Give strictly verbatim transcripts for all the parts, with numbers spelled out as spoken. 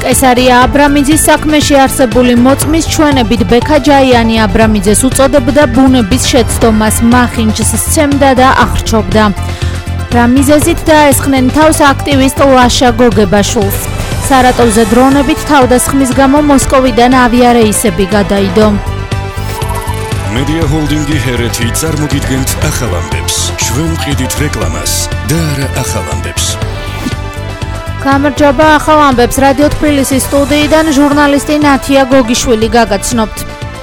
კესარია აბრამიძის საქმეში არსებული მოწმის ჩვენებით ბექა ჯაიანი აბრამიძეს უწოდებდა ბუნების შეცდომას, მახინჯს სცემდა და ახრჩობდა. რა მიზეზით დაესხნენ თავს აქტივისტ ლაშა გოგებაშვილს. სარატოვზე დრონებით თავდასხმის გამო მოსკოვიდან ავიარეისები გადაიდო. Media Holding-ი ჰერეთი წარმოგიდგენთ ახალ ამბებს. ჩვენ ვყიდით რეკლამას და არა ახალ ამბებს. გამარჯობა, ახალ ამბებს რადიო თბილისის სტუდიიდან ჟურნალისტი ნათია გოგიშვილი გაგაცნობთ.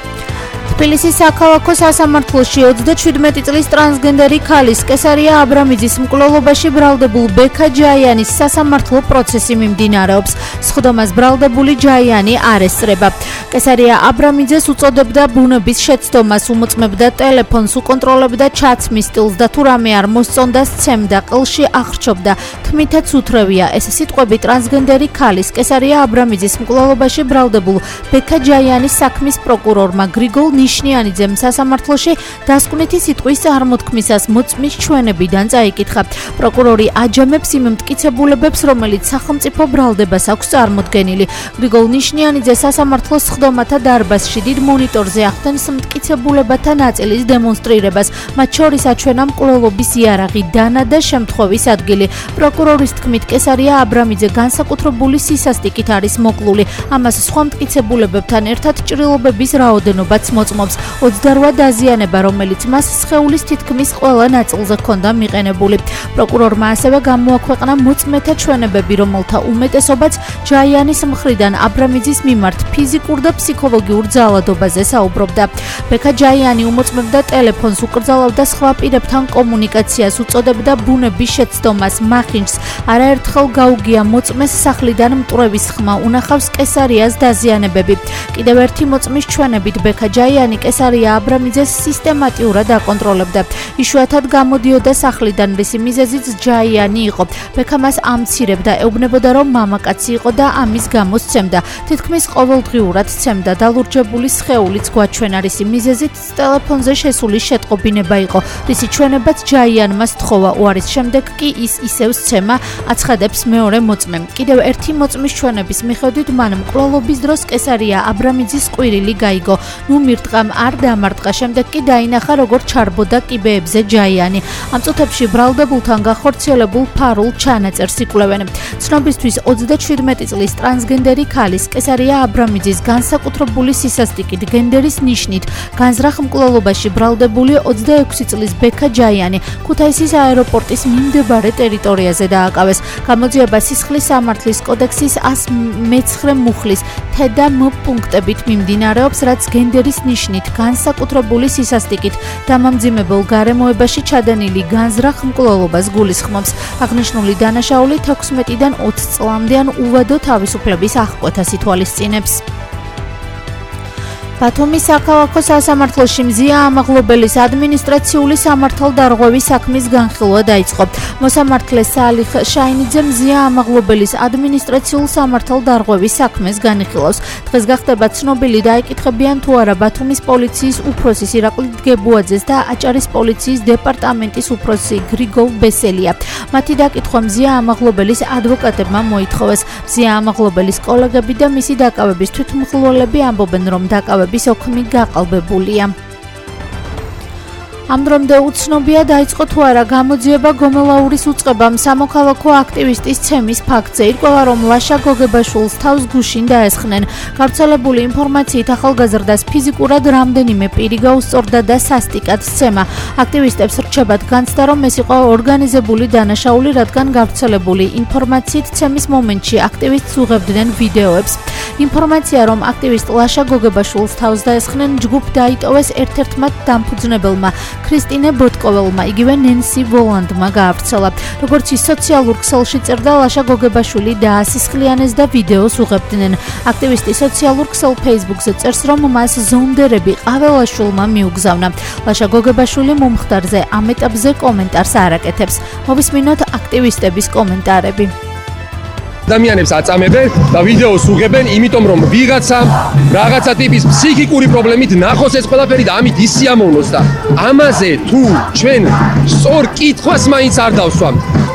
თბილისის საქალაქო სასამართლოში ოცდაჩვიდმეტი წლის ტრანსგენდერი ქალის კესარია აბრამიძის მკვლელობაში ბრალდებულ ბექა ჯაიანის სასამართლო პროცესი მიმდინარეობს. სხდომას ბრალდებული ჯაიანი არ ესწრება. კესარია აბრამიძეს უწოდებდა ბუნების შეცდომას, უმოწმებდა ტელეფონს, უკონტროლებდა ჩაცმის სტილს და თუ რამე არ მოსწონდა სცემდა, ყელში ახრჩობდა. თმითაც უთრევია ეს სიტყვები ტრანსგენდერი ქალის კესარია აბრამიძის მკვლელობაში ბრალდებულ ბექა ჯაიანის საქმის პროკურორმა გრიგოლ ნიშნიანიძემ სასამართლოში დასკვნითი სიტყვის წარმოთქმისას მოწმის ჩვენებიდან წაიკითხა. პროკურორი აჯამებს იმ მტკიცებულებებს, რომელიც სახელმწიფო ბრალდებას აქვს წარმოდგენილი. გრიგოლ ნიშნიანიძე სასამართლოს სხდომათა დარბაზში დიდ მონიტორზე ახდენს მტკიცებულებათა ნაწილის დემონსტრირებას, მათ შორის აჩვენა მკვლელობის იარაღი, დანა და შემთხვევის ადგილი. პროკურორის თქმით, კესარია აბრამიძე განსაკუთრებული სისასტიკით არის მოკლული. ამას სხვა მტკიცებულებებთან ერთად ჭრილობების რაოდენობაც მოწმობს. ოცდარვა დაზიანება, რომელიც მას სხეულის თითქმის ყველა ნაწილზე ჰქონდა მიყენებული. პროკურორმა ასევე გამოაქვეყნა მოწმეთა ჩვენებები, რომელთა უმეტესობაც ჯაიანის მხრიდან აბრამიძის მიმართ ფიზიკურ და ფსიქოლოგიურ ძალადობაზე საუბრობდა. ბექა ჯაიანი უმოწმებდა ტელეფონს, უკრძალავდა სხვა პირებთან კომუნიკაციას, უწოდებდა ბუნების შეცდომას, მახინჯს. არაერთხელ გაუგია მოწმეს სახლიდან მტვრევის ხმა, უნახავს კესარიას დაზიანებები. კიდევ ერთი მოწმის ჩვენებით ბექა ჯაიანი კესარია აბრამიძეს სისტემატიურად აკონტროლებდა. იშვიათად გამოდიოდა სახლიდან, რისი მიზეზიც ჯაიანი იყო. ბექა მას ამცირებდა, ეუბნებოდა, რომ მამაკაცი იყო და ამის გამო სცემდა. თითქმის ყოველდღიურად სცემდა. დალურჯებული სხეულიც გვაჩვენა, რისი მიზეზით ტელეფონზე შესული შეტყობინება იყო, რისი ჩვენებაც ჯაიანმა სთხოვა. უარის შემდეგ კი ის ისევ სცემა, აცხადებს მეორე მოწმე. კიდევ ერთი მოწმის ჩვენების მიხედვით მან მკვლელობის დროს კესარია აბრამიძის ყვირილი გაიგო. ნუ მირტყამ არ დამარტყა, შემდეგ კი დაინახა, როგორ ჩარბოდა კიბეებზე ჯაიანი. ამ წუთებში ბრალდებულთან გახორციელებულ ფარულ ჩანაწერს იკვლევენ. ცნობისთვის ოცდაჩვიდმეტი წლის ტრანსგენდერი ქალის კესარია აბრამიძის განსაკუთრებული სისასტიკით, გენდერის ნიშნით, განზრახ მკვლელობაში ბრალდებული ოცდაექვსი წლის ბექა ჯაიანი ქუთაისის აეროპორტის მიმდებარე ტერიტორიაზე დააკავეს. გამოძიება სისხლის სამართლის კოდექსის ას მეცხრე მუხლის თე და მ პუნქტებით მიმდინარეობს, რაც გენდერის ნიშნით, განსაკუთრებული სისასტიკით დამამძიმებელ გარემოებაში ჩადენილი განზრახ მკვლელობას გულისხმობს. აღნიშნული დანაშაული თექვსმეტიდან ოცი წლამდე ან უვადო თავისუფლების აღკვეთას ითვალისწინებს. ბათუმის საქალაქო სასამართლოში მზია ამაღლობელის ადმინისტრაციული სამართალდარღვევის საქმის განხილვა დაიწყო. მოსამართლე სალიხ შაინიძე მზია ამაღლობელის ადმინისტრაციულ სამართალდარღვევის საქმეს განიხილავს. დღეს გახდება ცნობილი დაიკითხებიან თუ არა ბათუმის პოლიციის უფროსის ირაკლი დგებუაძეს და აჭარის პოლიციის დეპარტამენტის უფროსი გრიგოლ ბესელია. მათი დაკითხვა მზია ამაღლობელის ადვოკატებმა მოითხოვეს. მზია ამაღლობელის კოლეგები და მისი დაკავების თვითმხილველები ამბობენ, რომ დაკავების ოქმი გაყალბებულია. ამ დრომდე უცნობია დაიწყო თუ არა გამოძიება გომელაურის უწყებამ სამოქალაქო აქტივისტის ცემის ფაქტზე. ირკვევა, რომ ლაშა გოგებაშვილს თავს გუშინ დაესხნენ. გავრცელებული ინფორმაციით ახალგაზრდას ფიზიკურად რამდენიმე პირი გაუსწორდა და სასტიკად სცემა. აქტივისტებს რჩებათ განცდა, რომ ეს იყო ორგანიზებული დანაშაული, რადგან გავრცელებული ინფორმაციით ცემის მომენტში აქტივისტს უღებდნენ ვიდეოებს. ინფორმაცია, რომ აქტივისტ ლაშა გოგებაშვილს თავს დაესხნენ, ჯგუფ დაიტოვეს ერთ-ერთმა დამფუძნებელმა ქრისტინე ბოტკოველმა, იგივე ნენსი ვოლანდმა გაავრცელა. როგორც ის სოციალურ ქსელში წერდა, ლაშა გოგებაშვილი დაასისხლიანეს და ვიდეოს უღებდნენ. აქტივისტი სოციალურ ქსელ ფეისბუქზე წერს, რომ მას ზონდერები ყაველაშვილმა მიუგზავნა. ლაშა გოგებაშვილი მომხდარზე ამ ეტაპზე კომენტარს არ აკეთებს. მოვისმინოთ აქტივისტების კომენტარები. ადამიანებს აწამებენ და ვიდეოს უღებენ, იმიტომ რომ ვიღაცამ რაღაცა ტიპის ფსიქიკური პრობლემით ნახოს ეს ყველაფერი და ამით ისიამოვნოს და ამაზე თუ ჩვენ სწორ კითხვას მაინც არ დავსვამთ.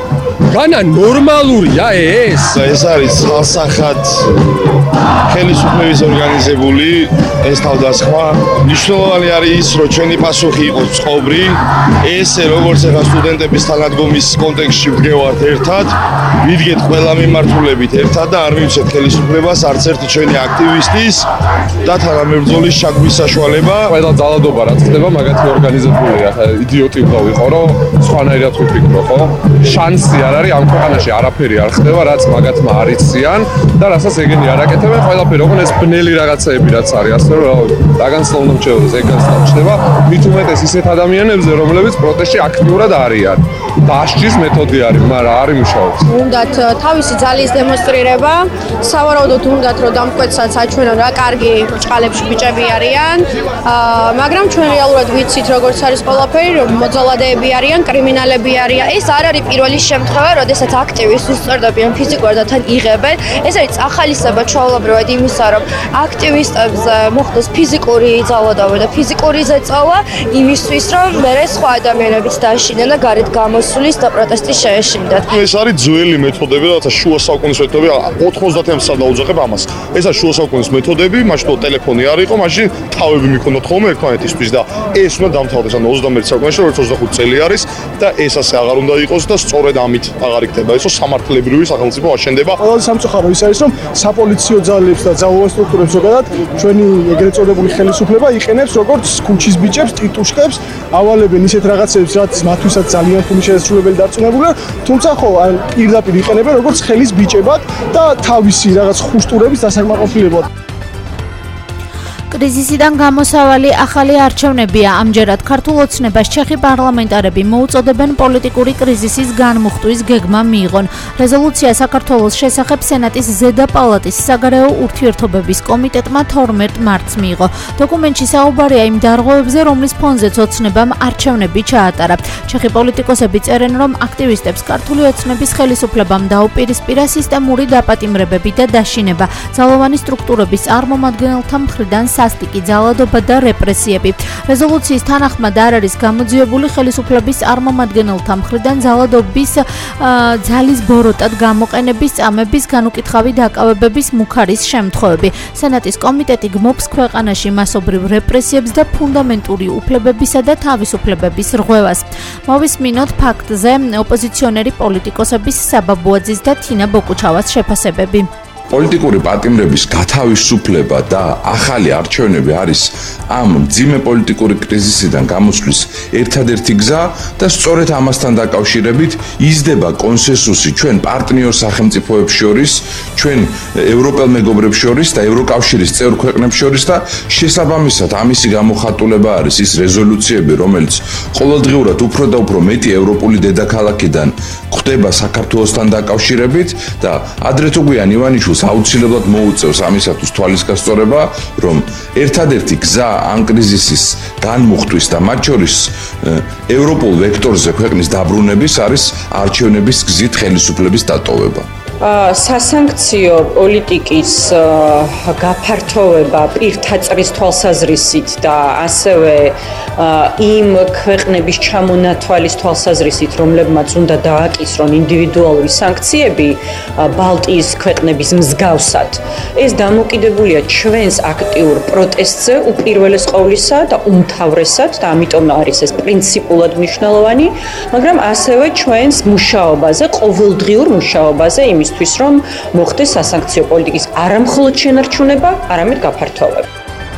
განა ნორმალურია ეს? ეს არის ხალხსახად ხელისუფლების ორგანიზებული ეს თავდასხმა. მნიშვნელოვანი არის ის, რომ ჩვენი პასუხი იყოს წყობრი. ესე როგორც ახლა სტუდენტების თანადგომის კონტექსტში ვდგევართ ერთად, ვიდგეთ ყველა მიმართულებით ერთად და არ მივცეთ ხელისუფლებას არც ერთი ჩვენი აქტივისტის და თანამებრძოლის ჩაგვის საშუალება. ყველა ძალადობა რაც ხდება, მაგათი ორგანიზებულია. იდიოტი უნდა ვიყო, რომ სხვანაირად ვიფიქრო, ხო? შანსი არ არის ამ ქვეყანაში არაფერი არ ხდება, რაც მაგათმა არ იციან და რასაც ეგენი არ აკეთებენ, ყველაფერი ოღონდ ეს ბნელი რაღაცეები რაც არის, ასე რომ დაგანცდა უნდა მჩნევდეს, ეგ განცდა ჩდება. მით უმეტეს ისეთ ადამიანებზე, რომლებიც პროტესტში აქტიურად არიან. დასჯის მეთოდი არის, მაგრამ არ იმუშავებს. უნდათ თავისი ძალის დემონსტრირება, სავარაუდოდ უნდათ რომ დამკვეთსაც აჩვენონ რა კარგი ბრჭყალებში ბიჭები არიან, მაგრამ ჩვენ რეალურად ვიცით როგორც არის ყველაფერი, რომ მოძალადეები არიან, კრიმინალები არიან. ეს არ არის პირველი შემთხვევა, როდესაც აქტივისტს უსწორდებიან ფიზიკურად და თან იღებენ. ეს არის ახალისება ჩვეულებრივად იმისა, რომ აქტივისტებს მოხდეს ფიზიკური ძალადობა და ფიზიკური ზეწოლა იმისთვის, რომ მერე სხვა ადამიანებიც დააშინեն და გარეთ გამოსulis და პროტესტი შეეშინდათ. ეს არის ძველი მეთოდები, რათა შუა საუკუნის მეთოდები, ოთხმოცდაათი წელს დაუძახებ ამას. ეს არის შუა საუკუნის მეთოდები, მაშინ ტელეფონი არ იყო, მაშინ თავები მიქონდათ ხოლმე ერთმანეთისთვის და ეს უნდა დამთავრდეს. ანუ ოცდამეერთე საუკუნეში, როგორც ოცდახუთი წელი არის და ეს ასე აღარ უნდა იყოს და სწორედ ამით აღარ იქნება ისო სამართლებრივი სახელმწიფო აშენდება. ყველაზე სამწუხარო ის არის, რომ sapolicio ძალებს და ძალოვან სტრუქტურებს ზოგადად ჩვენი ეგრეთ წოდებული ხელისუფლება იყენებს როგორც ქუჩის ბიჭებს, ტიტუშკებს, ავალებენ ისეთ რაღაცებს, რაც მათთვისაც ძალიან თუნი შესაძლებელი დარწმუნებულია, თუმცა ხო, ან პირდაპირ იყენებენ როგორც ხელის ბიჭებად და თავისი რაღაც ხუშტურების დასაკმაყოფილებად. კრიზისიდან გამოსავალი ახალი არჩევნებია. ამჯერად ქართულ ოცნებას ჩეხი პარლამენტარები მოუწოდებენ პოლიტიკური კრიზისის განმუხტვის გეგმა მიიღონ. რეზოლუცია საქართველოს შესახებ სენატის ზედა პალატის საგარეო ურთიერთობების კომიტეტმა თორმეტ მარტს მიიღო. დოკუმენტში საუბარია იმ დარღვევებზე, რომლის ფონზეც ოცნებამ არჩევნები ჩაატარა. ჩეხი პოლიტიკოსები წერენ, რომ აქტივისტებს ქართული ოცნების ხელისუფლებამ დაუპირისპირა სისტემური დაპატიმრებები და დაშინება. ძალოვანი სტრუქტურების წარმომადგენელთა მხრიდან სასტიკი ძალადობა და რეპრესიები. რეზოლუციის თანახმად არ არის გამოძიებული ხელისუფლების წარმომადგენელთა მხრიდან ძალადობის ძალის ბოროტად გამოყენების წამების განუკითხავი დაკავებების მუქარის შემთხვევები. სენატის კომიტეტი გმობს ქვეყანაში მასობრივ რეპრესიებს და ფუნდამენტური უფლებებისა და თავისუფლებების რღვევას. მოვისმინოთ ფაქტზე ოპოზიციონერი პოლიტიკოსების საბაბუაძის და თინა ბოკუჩავას შეფასებები. პოლიტიკური პატიმრების გათავისუფლება და ახალი არჩევნები არის ამ მძიმე პოლიტიკური კრიზისიდან გამოსვლის ერთადერთი გზა და სწორედ ამასთან დაკავშირებით იზრდება კონსენსუსი ჩვენ პარტნიორ სახელმწიფოებს შორის, ჩვენ ევროპელ მეგობრებს შორის და ევროკავშირის წევრ ქვეყნებს შორის და შესაბამისად ამისი გამოხატულება არის ის რეზოლუციები, რომელიც ყოველდღიურად უფრო და უფრო მეტი ევროპული დედაქალაქიდან გვხვდება საქართველოსთან დაკავშირებით და ადრე თუ გვიან ივანიშვილს აუცილებლად მოუწევს ამისათვის თვალის გასწორება, რომ ერთადერთი გზა ამ კრიზისის განმუხტვის და მათ შორის ევროპულ ვექტორზე ქვეყნის დაბრუნების არის არჩევნების გზით ხელისუფლების დატოვება. სასანქციო პოლიტიკის გაფართოვება პირთაწრის თვალსაზრისით და ასევე იმ ქვეყნების ჩამონათვალის თვალსაზრისით, რომლებმაც უნდა დააკისრონ ინდივიდუალური სანქციები ბალტიის ქვეყნების მსგავსად. ეს დამოკიდებულია ჩვენს აქტიურ პროტესტზე უპირველეს ყოვლისა და უმთავრესად და ამიტომ არის ეს პრინციპულად მნიშვნელოვანი, მაგრამ ასევე ჩვენს მუშაობაზე, ყოველდღიურ მუშაობაზე იმის თვის რომ მოხდეს სასანქციო პოლიტიკის არამხოლოდ შენარჩუნება, არამედ გაფართოვება.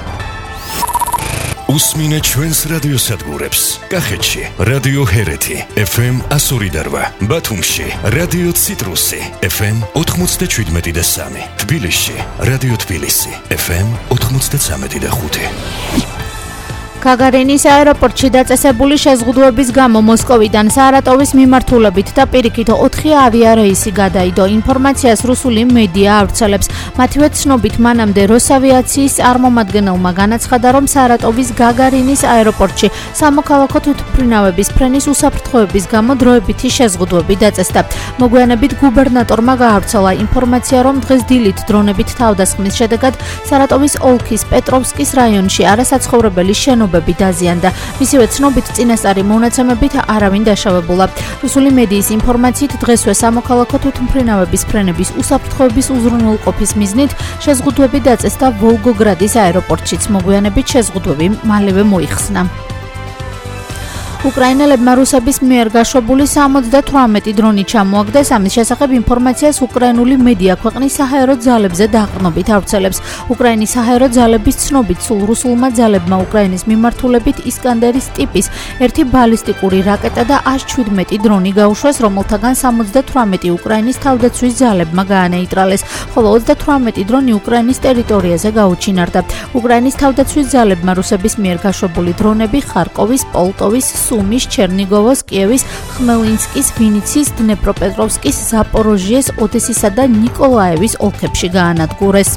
უსმინე ჩვენს რადიოსადგურებს. კახეთში რადიო ჰერეთი ეფ ემ εκατო ორი და რვა, ბათუმში რადიო ციტრუსი ეფ ემ ოთხმოცდაშვიდმეტი და სამი, თბილისში რადიო თბილისი ეფ ემ ოთხმოცდაცამეტი და ხუთი. გაგარინის აეროპორტში დაწესებული შეზღუდვების გამო მოსკოვიდან სარატოვის მიმართულებით და პირიქით ოთხი ავიარეისი გადაიდო. ინფორმაციას რუსული მედია ავრცელებს. მათივე ცნობით მანამდე როსავიაციის წარმომადგენელმა განაცხადა, რომ სარატოვის გაგარინის აეროპორტში სამოქალაქო თვითმფრინავების ფრენის უსაფრთხოების გამო დროებითი შეზღუდვები დაწესდა. მოგვიანებით გუბერნატორმა გაავრცელა ინფორმაცია, რომ დღეს დილით დრონებით თავდასხმის შედეგად სარატოვის ოლქის პეტროვსკის რაიონში არასაცხოვრებელი შენობა ცნობები დაზიანდა. მისივე ცნობით წინასწარი მონაცემებით არავინ დაშავებულა. რუსული მედიის ინფორმაციით დღესვე სამოქალაქო თვითმფრინავების ფრენების უსაფრთხოების უზრუნველყოფის მიზნით შეზღუდვები დაწესდა ვოლგოგრადის აეროპორტშიც. მოგვიანებით შეზღუდვები მალევე მოიხსნა. უკრაინელებმა რუსების მიერ გაშვებული სამოცდათვრამეტი დრონი ჩამოაგდეს. ამის შესახებ ინფორმაციას უკრაინული მედია ქვეყნის საჰაერო ძალებზე დაყრდნობით ავრცელებს. უკრაინის საჰაერო ძალების ცნობით სულ რუსულმა ძალებმა უკრაინის მიმართულებით ისკანდერის ტიპის ერთი ბალისტიკური რაკეტა და ას შვიდმეტი დრონი გაუშვეს, რომელთაგან სამოცდათვრამეტი უკრაინის თავდაცვის ძალებმა გაანეიტრალეს, ხოლო ოცდათვრამეტი დრონი უკრაინის ტერიტორიაზე გაუჩინარდა. უკრაინის თავდაცვის ძალებმა რუსების მიერ გაშვებული დრონები ხარკოვის, პოლტოვის, სუმის, ჩერნიგოვოს, კიევის, ხმელნიცკის, ვინიცის, დნეპროპეტროვსკის, ზაპოროჟიეს, ოდესისა და ნიკოლაევის ოლქებში გაანადგურეს.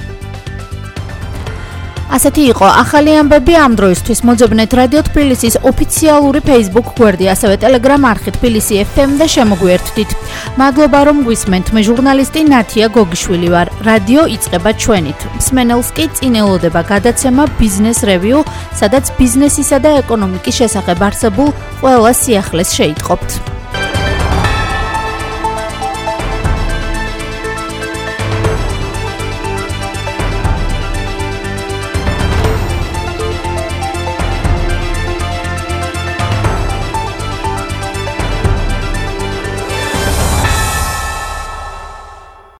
ასეთი იყო ახალი ამბები ამ დროისთვის. მოძებნეთ რადიო თბილისის ოფიციალური Facebook გვერდი, ასევე Telegram არხი თბილისი ეფ ემ და შემოგვიერთდით. მადლობა რომ გვისმენთ. მე ჟურნალისტი ნათია გოგიშვილი ვარ. რადიო იწყება ჩვენით. მსმენელს კი წინ ელოდება გადაცემა Business Review, სადაც ბიზნესისა და ეკონომიკის შესახებ არსებულ ყველა სიახლეს შეიტყობთ.